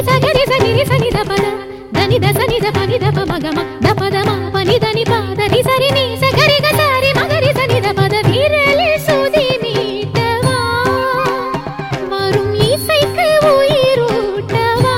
సగరి సని సని దపద దని ద సని ద పని ద పమగమ దపద మా పని దని పాద ని సరి ని సగరి గ సరి మగరి సని దపద వీరలి சுதி மீட்டவா வரும் இசைக்கு உயிரூட்டவா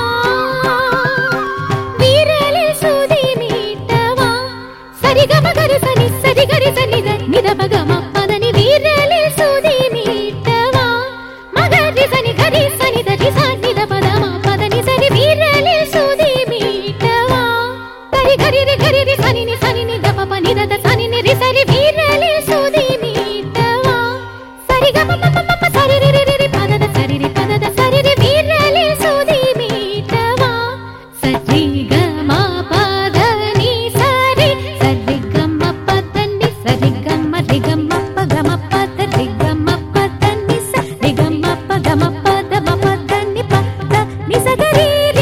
வீரலி சுதி மீட்டவா சரி க மகரி சனி சரி கரி சனி த நித பகம பதனி வீரலி சுதி மீட்டவா மகரி சனி கரி சனி த ரி சனி த பதம பதனி சரி வீரலி சுதி மீட்டவா கரி கரி ரி சனி நி த பப நி த சனி நி ரி சரி வீரலி சுதி மீட்டவா சரி க ப ப ப சரி ரி ரி பத த சரி ரி பத த சரி ரி வீரலி சுதி மீட்டவா சரி க ம பத நி சரி சரி க ம பத நி சரி க ம ரி க ம ப க ம பத ரி க ம பத நி சரி க ம ப க ம பத ம பத நி பத நி சரி